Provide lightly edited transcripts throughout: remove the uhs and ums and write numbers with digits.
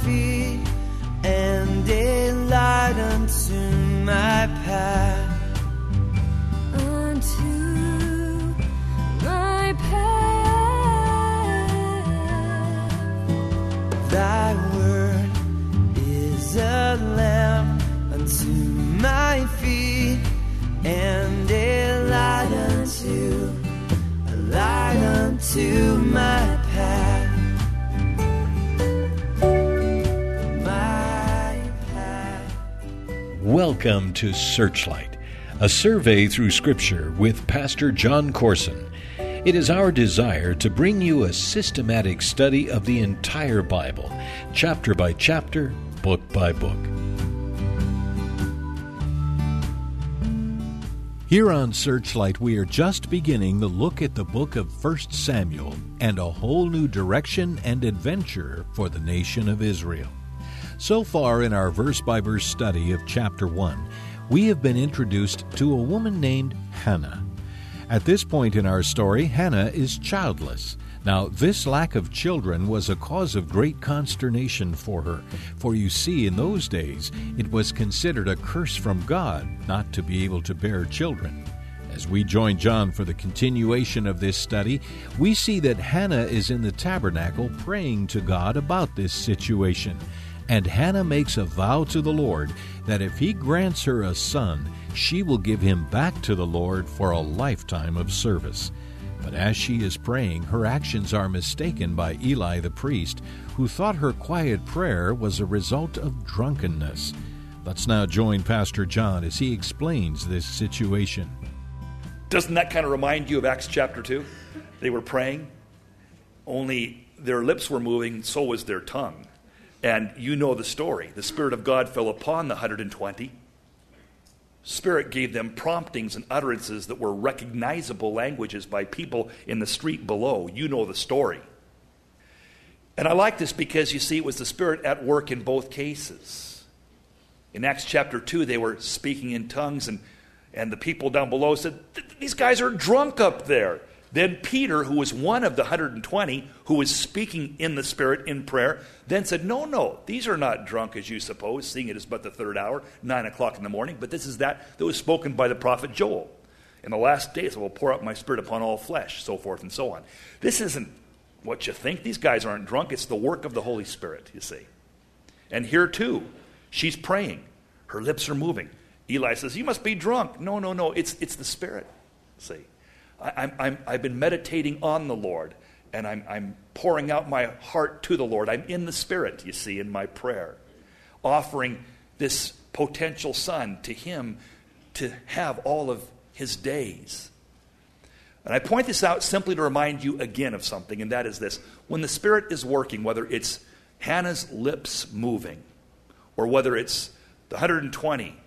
feet and a light unto my path. Unto my path. Thy word is a lamp unto my feet and a light unto my path. Welcome to Searchlight, a survey through Scripture with Pastor John Corson. It is our desire to bring you a systematic study of the entire Bible, chapter by chapter, book by book. Here on Searchlight, we are just beginning the look at the book of 1 Samuel and a whole new direction and adventure for the nation of Israel. So far in our verse-by-verse study of chapter 1, we have been introduced to a woman named Hannah. At this point in our story, Hannah is childless. Now, this lack of children was a cause of great consternation for her, for you see, in those days, it was considered a curse from God not to be able to bear children. As we join John for the continuation of this study, we see that Hannah is in the tabernacle praying to God about this situation. And Hannah makes a vow to the Lord that if He grants her a son, she will give him back to the Lord for a lifetime of service. But as she is praying, her actions are mistaken by Eli the priest, who thought her quiet prayer was a result of drunkenness. Let's now join Pastor John as he explains this situation. Doesn't that kind of remind you of Acts chapter 2? They were praying, only their lips were moving, so was their tongue. And you know the story. The Spirit of God fell upon the 120. Spirit gave them promptings and utterances that were recognizable languages by people in the street below. You know the story. And I like this because, you see, it was the Spirit at work in both cases. In Acts chapter 2, they were speaking in tongues, and the people down below said, these guys are drunk up there. Then Peter, who was one of the 120, who was speaking in the Spirit in prayer, then said, no, these are not drunk as you suppose, seeing it is but the third hour, 9 o'clock in the morning, but this is that was spoken by the prophet Joel. In the last days I will pour out my Spirit upon all flesh, so forth and so on. This isn't what you think. These guys aren't drunk. It's the work of the Holy Spirit, you see. And here too, she's praying. Her lips are moving. Eli says, you must be drunk. No, it's the Spirit, see. I've been meditating on the Lord, and I'm pouring out my heart to the Lord. I'm in the Spirit, you see, in my prayer, offering this potential son to Him to have all of his days. And I point this out simply to remind you again of something, and that is this. When the Spirit is working, whether it's Hannah's lips moving, or whether it's the 120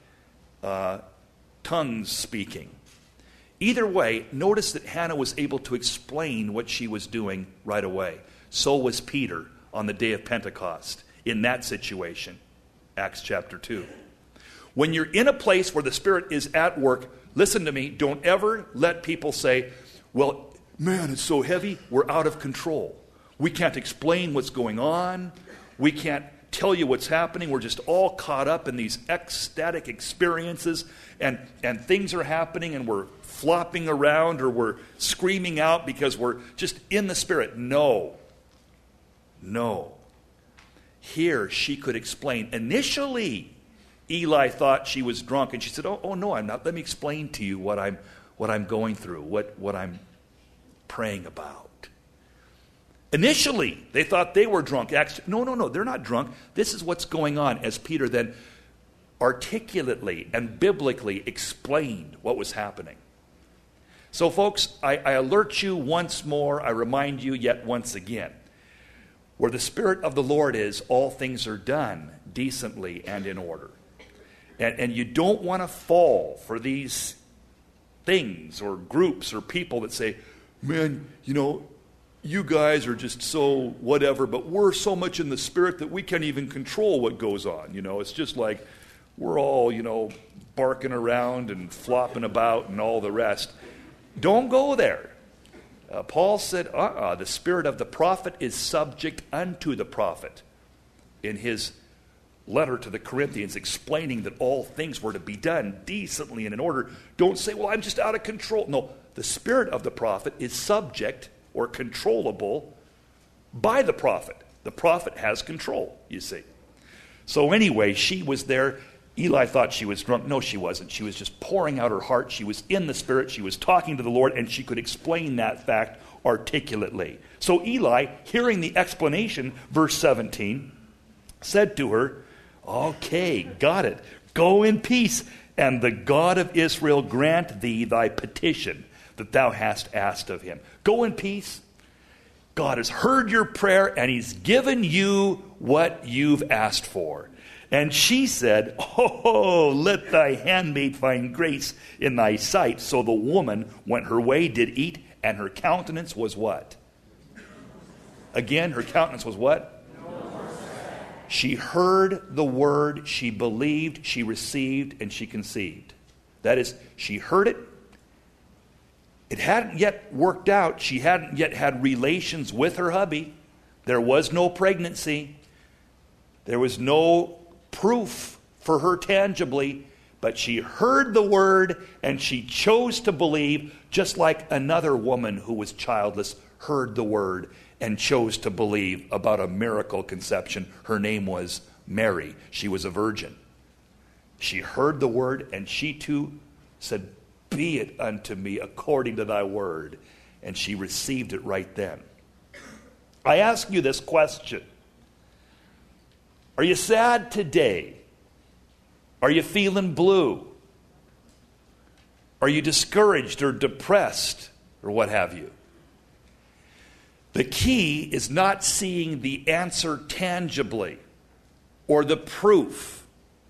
tongues speaking, either way, notice that Hannah was able to explain what she was doing right away. So was Peter on the day of Pentecost in that situation, Acts chapter 2. When you're in a place where the Spirit is at work, listen to me, don't ever let people say, well, man, it's so heavy, we're out of control. We can't explain what's going on. We can't tell you what's happening. We're just all caught up in these ecstatic experiences, and things are happening, and we're flopping around, or we're screaming out because we're just in the Spirit. No. Here she could explain. Initially, Eli thought she was drunk, and she said, oh no, I'm not. Let me explain to you what I'm going through, what I'm praying about. Initially, they thought they were drunk. No, they're not drunk. This is what's going on, as Peter then articulately and biblically explained what was happening. So, folks, I alert you once more, I remind you yet once again, where the Spirit of the Lord is, all things are done decently and in order. And you don't want to fall for these things or groups or people that say, man, you guys are just so whatever, but we're so much in the Spirit that we can't even control what goes on. It's just like we're all, barking around and flopping about and all the rest. Don't go there. Paul said, the spirit of the prophet is subject unto the prophet. in his letter to the Corinthians, explaining that all things were to be done decently and in order. Don't say, well, I'm just out of control. No, the spirit of the prophet is subject or controllable by the prophet. The prophet has control, you see. So anyway, she was there. Eli thought she was drunk. No, she wasn't. She was just pouring out her heart. She was in the Spirit. She was talking to the Lord, and she could explain that fact articulately. So Eli, hearing the explanation, verse 17, said to her, okay, got it. Go in peace, and the God of Israel grant thee thy petition that thou hast asked of him. Go in peace. God has heard your prayer, and he's given you what you've asked for. And she said, oh, let thy handmaid find grace in thy sight. So the woman went her way, did eat, and her countenance was what? Again, her countenance was what? She heard the word, she believed, she received, and she conceived. That is, she heard it. It hadn't yet worked out. She hadn't yet had relations with her hubby. There was no pregnancy. There was no proof for her tangibly, but she heard the word and she chose to believe, just like another woman who was childless heard the word and chose to believe about a miracle conception. Her name was Mary. She was a virgin. She heard the word and she too said, be it unto me according to thy word. And she received it right then. I ask you this question. Are you sad today? Are you feeling blue? Are you discouraged or depressed or what have you? The key is not seeing the answer tangibly or the proof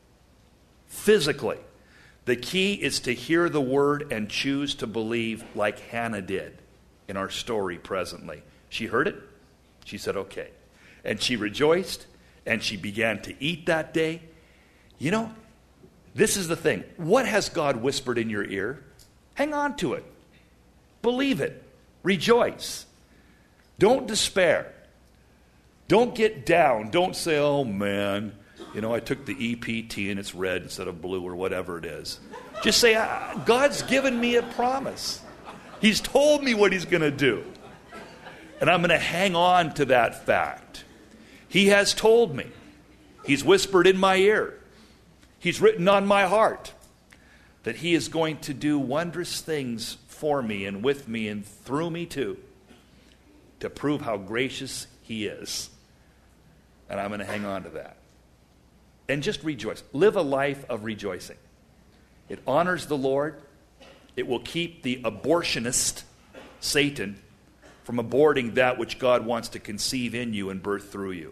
physically. The key is to hear the word and choose to believe like Hannah did in our story presently. She heard it. She said, okay. And she rejoiced. And she began to eat that day. You know, this is the thing. What has God whispered in your ear? Hang on to it. Believe it. Rejoice. Don't despair. Don't get down. Don't say, oh man, you know, I took the EPT and it's red instead of blue or whatever it is. Just say, God's given me a promise. He's told me what he's going to do. And I'm going to hang on to that fact. He has told me. He's whispered in my ear. He's written on my heart that he is going to do wondrous things for me and with me and through me too, to prove how gracious he is. And I'm going to hang on to that. And just rejoice. Live a life of rejoicing. It honors the Lord. It will keep the abortionist, Satan, from aborting that which God wants to conceive in you and birth through you.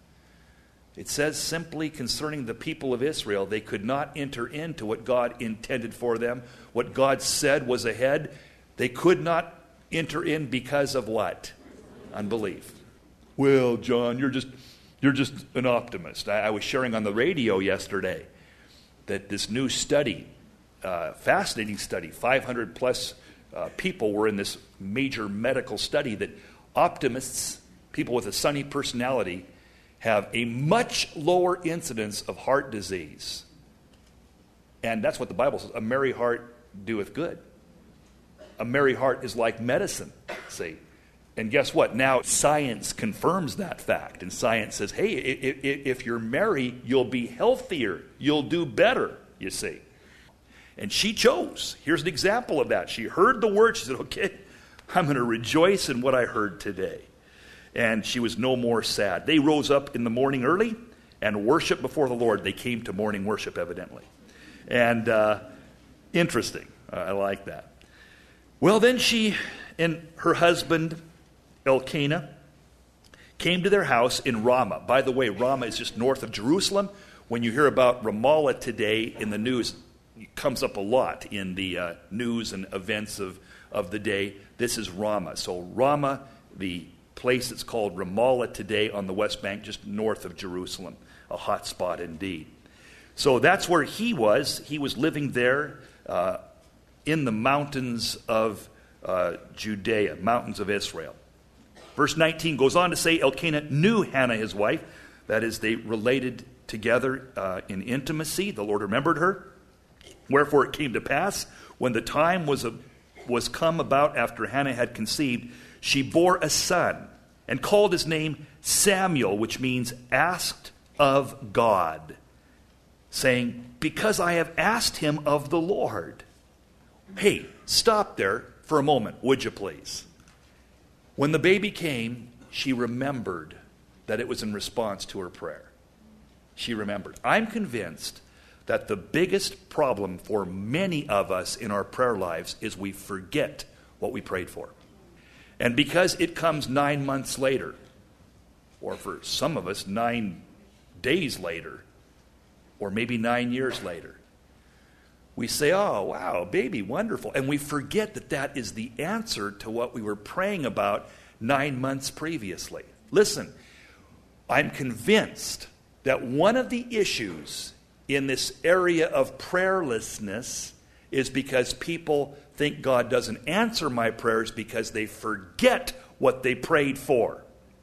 It says simply concerning the people of Israel, they could not enter into what God intended for them. What God said was ahead. They could not enter in because of what? Unbelief. Well, John, you're just an optimist. I was sharing on the radio yesterday that this new study, fascinating study, 500 plus people were in this major medical study, that optimists, people with a sunny personality, have a much lower incidence of heart disease. And that's what the Bible says. A merry heart doeth good. A merry heart is like medicine, see. And guess what? Now science confirms that fact. And science says, hey, if you're merry, you'll be healthier. You'll do better, you see. And she chose. Here's an example of that. She heard the word. She said, okay, I'm going to rejoice in what I heard today. And she was no more sad. They rose up in the morning early and worshiped before the Lord. They came to morning worship, evidently. And interesting. I like that. Well, then she and her husband, Elkanah, came to their house in Ramah. By the way, Ramah is just north of Jerusalem. When you hear about Ramallah today in the news, it comes up a lot in the news and events of the day. This is Ramah. So Ramah, the place that's called Ramallah today on the West Bank, just north of Jerusalem. A hot spot indeed. So that's where he was. He was living there in the mountains of Judea, mountains of Israel. Verse 19 goes on to say, Elkanah knew Hannah his wife, That is, they related together in intimacy. The Lord remembered her. Wherefore it came to pass, when the time was come about after Hannah had conceived, she bore a son, and called his name Samuel, which means asked of God, saying, because I have asked him of the Lord. Hey, stop there for a moment, would you please? When the baby came, she remembered that it was in response to her prayer. She remembered. I'm convinced that the biggest problem for many of us in our prayer lives is we forget what we prayed for. And because it comes 9 months later, or for some of us 9 days later, or maybe 9 years later, we say, oh, wow, baby, wonderful. And we forget that that is the answer to what we were praying about 9 months previously. Listen, I'm convinced that one of the issues in this area of prayerlessness is because people think God doesn't answer my prayers because they forget what they prayed for.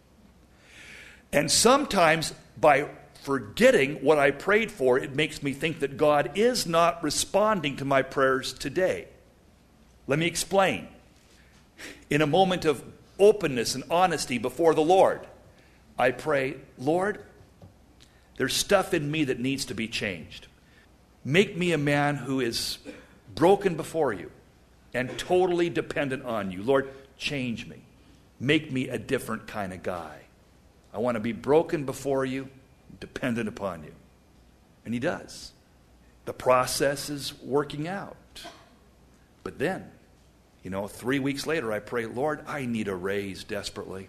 And sometimes by forgetting what I prayed for, it makes me think that God is not responding to my prayers today. Let me explain. In a moment of openness and honesty before the Lord, I pray, Lord, there's stuff in me that needs to be changed. Make me a man who is broken before you and totally dependent on you. Lord, change me. Make me a different kind of guy. I want to be broken before you, dependent upon you. And he does. The process is working out. But then, 3 weeks later, I pray, Lord, I need a raise desperately.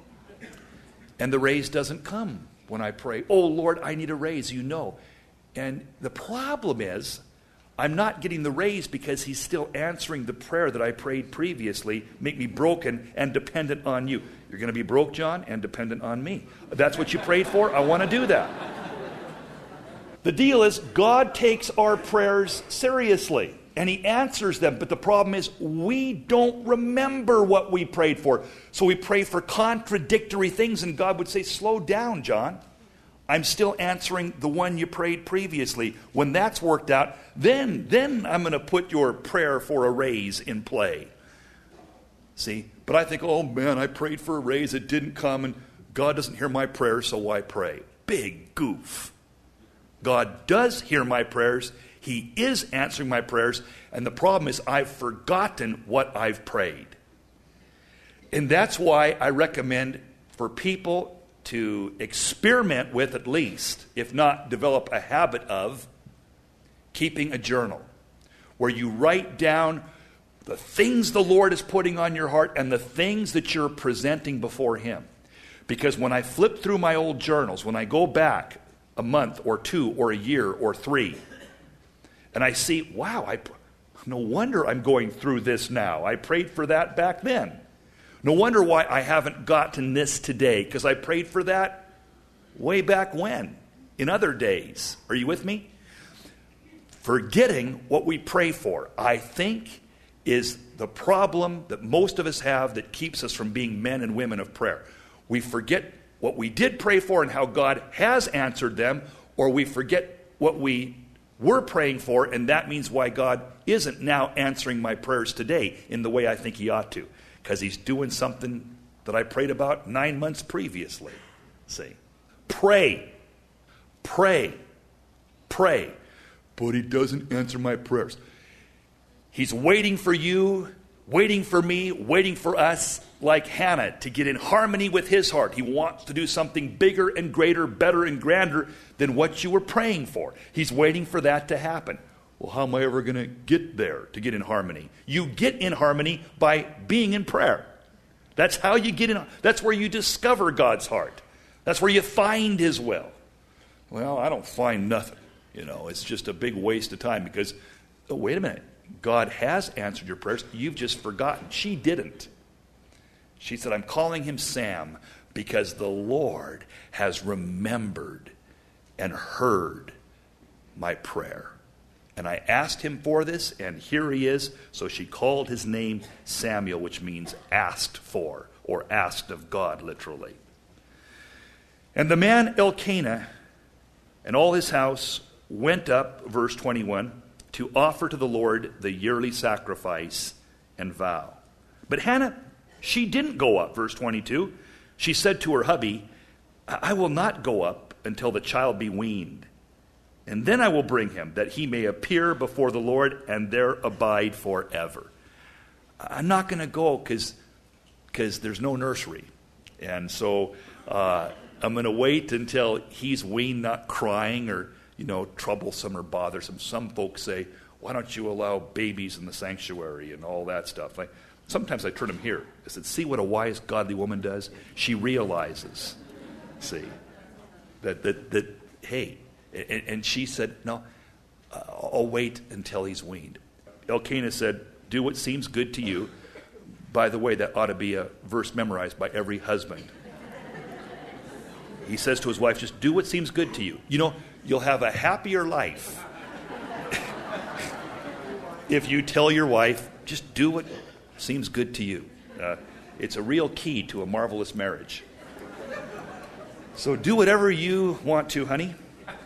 And the raise doesn't come when I pray, oh, Lord, I need a raise, And the problem is, I'm not getting the raise because he's still answering the prayer that I prayed previously, make me broken and dependent on you. You're going to be broke, John, and dependent on me. That's what you prayed for? I want to do that. The deal is, God takes our prayers seriously, and he answers them. But the problem is, we don't remember what we prayed for. So we pray for contradictory things, and God would say, slow down, John. I'm still answering the one you prayed previously. When that's worked out, then I'm going to put your prayer for a raise in play. See? But I think, oh man, I prayed for a raise, it didn't come, and God doesn't hear my prayers, so why pray? Big goof. God does hear my prayers. He is answering my prayers, and the problem is I've forgotten what I've prayed. And that's why I recommend for people to experiment with, at least, if not develop a habit of, keeping a journal where you write down the things the Lord is putting on your heart and the things that you're presenting before him. Because when I flip through my old journals, when I go back a month or 2 or a year or 3, and I see, wow, no wonder I'm going through this now. I prayed for that back then. No wonder why I haven't gotten this today, because I prayed for that way back when, in other days. Are you with me? Forgetting what we pray for, I think, is the problem that most of us have that keeps us from being men and women of prayer. We forget what we did pray for and how God has answered them, or we forget what we were praying for, and that means why God isn't now answering my prayers today in the way I think he ought to. Because he's doing something that I prayed about 9 months previously. See? Pray. Pray. Pray. But he doesn't answer my prayers. He's waiting for you, waiting for me, waiting for us, like Hannah, to get in harmony with his heart. He wants to do something bigger and greater, better and grander than what you were praying for. He's waiting for that to happen. Well, how am I ever going to get there to get in harmony? You get in harmony by being in prayer. That's how you get in. That's where you discover God's heart. That's where you find his will. Well, I don't find nothing. It's just a big waste of time because, oh, wait a minute. God has answered your prayers. You've just forgotten. She didn't. She said, I'm calling him Sam because the Lord has remembered and heard my prayer. And I asked him for this, and here he is. So she called his name Samuel, which means asked for, or asked of God, literally. And the man Elkanah and all his house went up, verse 21, to offer to the Lord the yearly sacrifice and vow. But Hannah, she didn't go up, verse 22. She said to her hubby, I will not go up until the child be weaned. And then I will bring him, that he may appear before the Lord and there abide forever. I'm not going to go because there's no nursery. And so I'm going to wait until he's weaned, not crying or, troublesome or bothersome. Some folks say, why don't you allow babies in the sanctuary and all that stuff? Sometimes I turn them here. I said, see what a wise, godly woman does? She realizes, that hey, and she said, no, I'll wait until he's weaned. Elkanah said, do what seems good to you. By the way, that ought to be a verse memorized by every husband. He says to his wife, just do what seems good to you. You'll have a happier life if you tell your wife, just do what seems good to you. It's a real key to a marvelous marriage. So do whatever you want to, honey.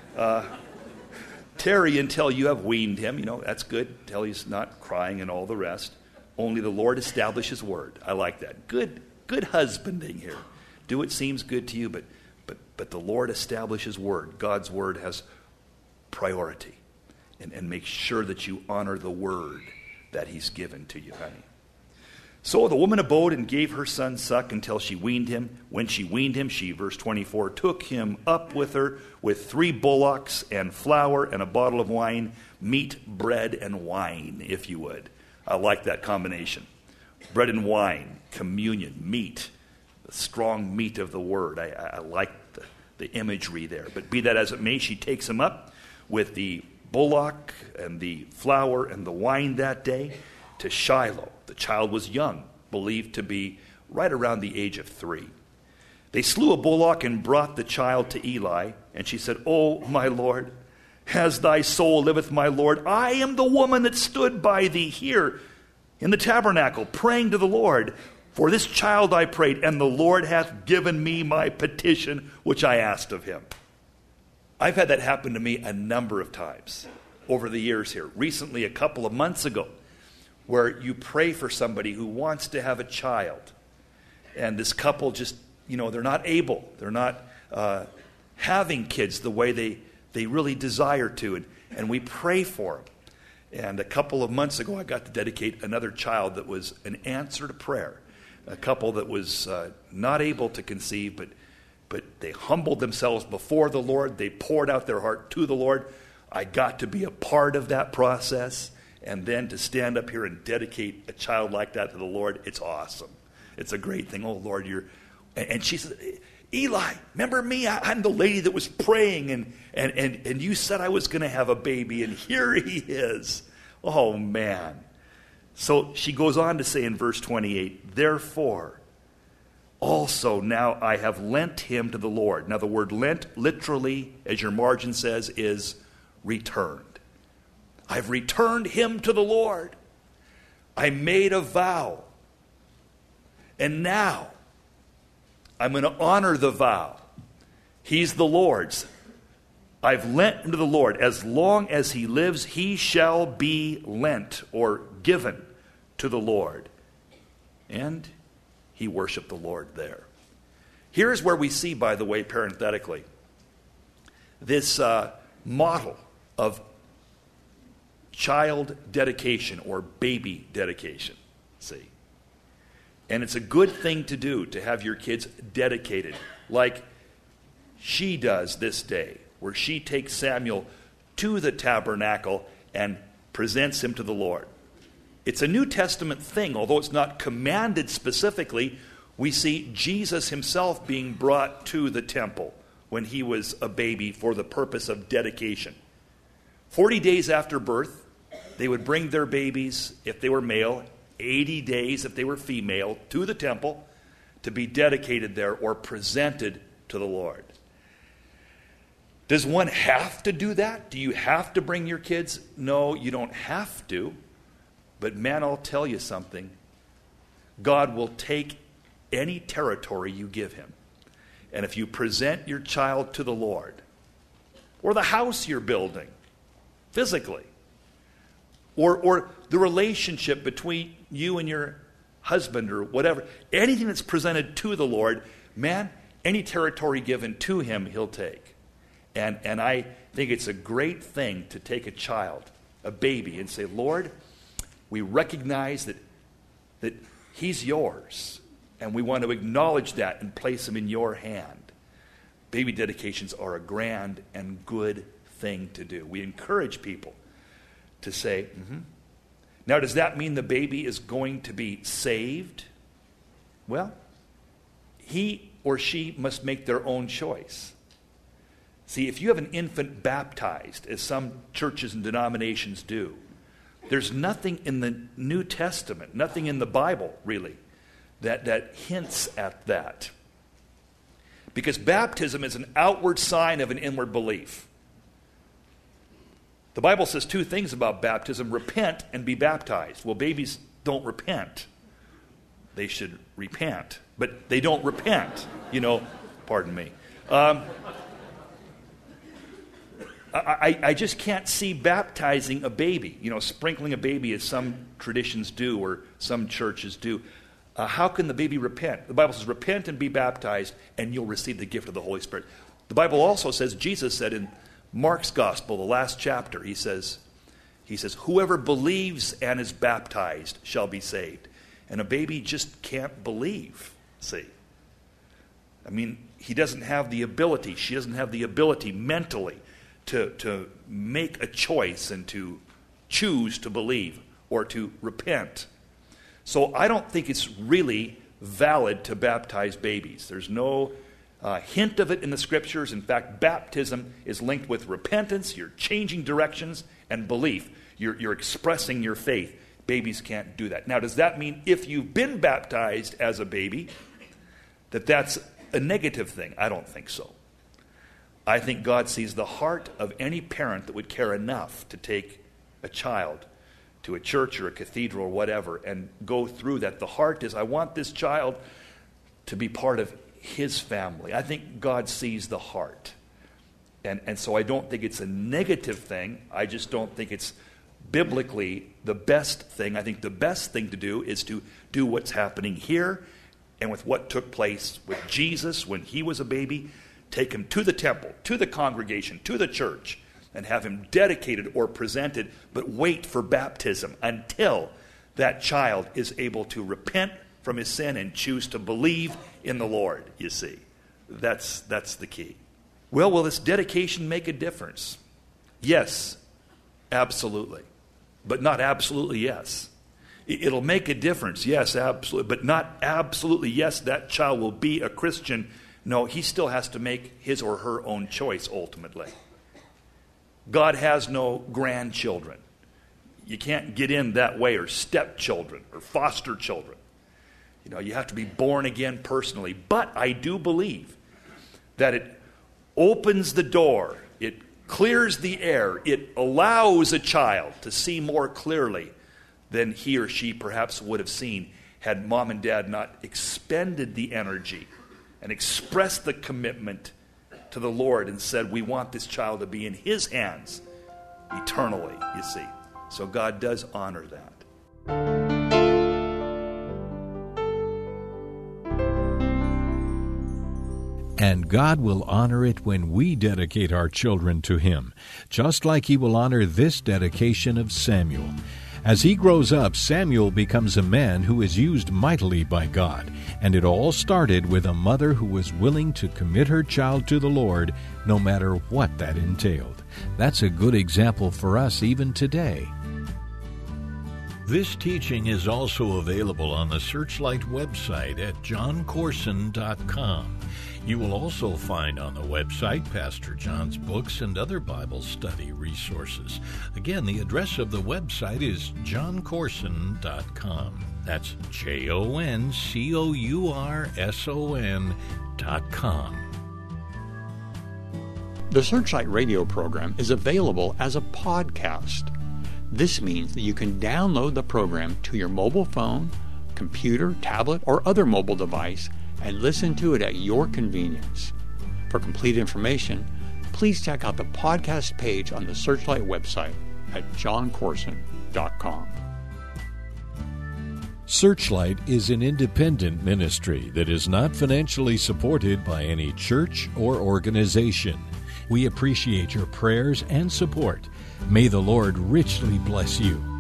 Tarry until you have weaned him. That's good, until he's not crying and all the rest. Only the Lord establish his word. I like that. Good husbanding here. Do what seems good to you, but the Lord establish his word. God's word has priority. And make sure that you honor the word that he's given to you, honey. So the woman abode and gave her son suck until she weaned him. When she weaned him, she, verse 24, took him up with her with 3 bullocks and flour and a bottle of wine, meat, bread, and wine, if you would. I like that combination. Bread and wine, communion, meat, the strong meat of the word. I like the imagery there. But be that as it may, she takes him up with the bullock and the flour and the wine that day to Shiloh. The child was young, believed to be right around the age of 3. They slew a bullock and brought the child to Eli, and she said, "O my Lord, as thy soul liveth, my Lord, I am the woman that stood by thee here in the tabernacle, praying to the Lord. For this child I prayed, and the Lord hath given me my petition, which I asked of him." I've had that happen to me a number of times over the years here. Recently, a couple of months ago, where you pray for somebody who wants to have a child. And this couple just, they're not able. They're not having kids the way they really desire to. And we pray for them. And a couple of months ago, I got to dedicate another child that was an answer to prayer. A couple that was not able to conceive, but they humbled themselves before the Lord. They poured out their heart to the Lord. I got to be a part of that process. And then to stand up here and dedicate a child like that to the Lord, it's awesome. It's a great thing. Oh, Lord, And she said, "Eli, remember me? I'm the lady that was praying, and you said I was going to have a baby, and here he is." Oh, man. So she goes on to say in verse 28, "Therefore, also now I have lent him to the Lord." Now the word lent, literally, as your margin says, is returned. I've returned him to the Lord. I made a vow. And now I'm going to honor the vow. He's the Lord's. I've lent him to the Lord. As long as he lives, he shall be lent or given to the Lord. And he worshiped the Lord there. Here's where we see, by the way, parenthetically, this model of child dedication or baby dedication. See? And it's a good thing to do, to have your kids dedicated, like she does this day, where she takes Samuel to the tabernacle and presents him to the Lord. It's a New Testament thing, although it's not commanded specifically. We see Jesus himself being brought to the temple when he was a baby for the purpose of dedication. 40 days after birth, they would bring their babies, if they were male, 80 days if they were female, to the temple to be dedicated there or presented to the Lord. Does one have to do that? Do you have to bring your kids? No, you don't have to. But man, I'll tell you something. God will take any territory you give him. And if you present your child to the Lord, or the house you're building, physically, or the relationship between you and your husband or whatever, anything that's presented to the Lord, man, any territory given to him, he'll take. And I think it's a great thing to take a child, a baby, and say, Lord, we recognize that he's yours, and we want to acknowledge that and place him in your hand. Baby dedications are a grand and good thing to do. We encourage people to say, Now, does that mean the baby is going to be saved? Well, he or she must make their own choice. See, if you have an infant baptized, as some churches and denominations do, there's nothing in the New Testament, nothing in the Bible, really, that hints at that. Because baptism is an outward sign of an inward belief. The Bible says two things about baptism: repent and be baptized. Well, babies don't repent. They should repent, but they don't repent. Pardon me. I just can't see baptizing a baby, sprinkling a baby as some traditions do or some churches do. How can the baby repent? The Bible says, repent and be baptized, and you'll receive the gift of the Holy Spirit. The Bible also says, Jesus said in Mark's Gospel, the last chapter, he says, whoever believes and is baptized shall be saved. And a baby just can't believe, see. I mean, he doesn't have the ability, she doesn't have the ability mentally to make a choice and to choose to believe or to repent. So I don't think it's really valid to baptize babies. There's no hint of it in the Scriptures. In fact, baptism is linked with repentance. You're changing directions and belief. You're expressing your faith. Babies can't do that. Now, does that mean if you've been baptized as a baby, that's a negative thing? I don't think so. I think God sees the heart of any parent that would care enough to take a child to a church or a cathedral or whatever and go through that. The heart is, I want this child to be part of his family. I think God sees the heart. And so I don't think it's a negative thing. I just don't think it's biblically the best thing. I think the best thing to do is to do what's happening here and with what took place with Jesus when he was a baby. Take him to the temple, to the congregation, to the church, and have him dedicated or presented, but wait for baptism until that child is able to repent from his sin and choose to believe in the Lord, you see. That's the key. Well, will this dedication make a difference? Yes, absolutely. But not absolutely yes. It'll make a difference, yes, absolutely. But not absolutely yes, that child will be a Christian. No, he still has to make his or her own choice ultimately. God has no grandchildren. You can't get in that way, or stepchildren, or foster children. You have to be born again personally. But I do believe that it opens the door, it clears the air, it allows a child to see more clearly than he or she perhaps would have seen had mom and dad not expended the energy and expressed the commitment to the Lord and said, we want this child to be in his hands eternally, you see. So God does honor that. And God will honor it when we dedicate our children to Him, just like He will honor this dedication of Samuel. As he grows up, Samuel becomes a man who is used mightily by God, and it all started with a mother who was willing to commit her child to the Lord, no matter what that entailed. That's a good example for us even today. This teaching is also available on the Searchlight website at johncorson.com. You will also find on the website Pastor John's books and other Bible study resources. Again, the address of the website is johncorson.com. That's JONCOURSON.com. The Searchlight radio program is available as a podcast. This means that you can download the program to your mobile phone, computer, tablet, or other mobile device and listen to it at your convenience. For complete information, please check out the podcast page on the Searchlight website at johncorson.com. Searchlight is an independent ministry that is not financially supported by any church or organization. We appreciate your prayers and support. May the Lord richly bless you.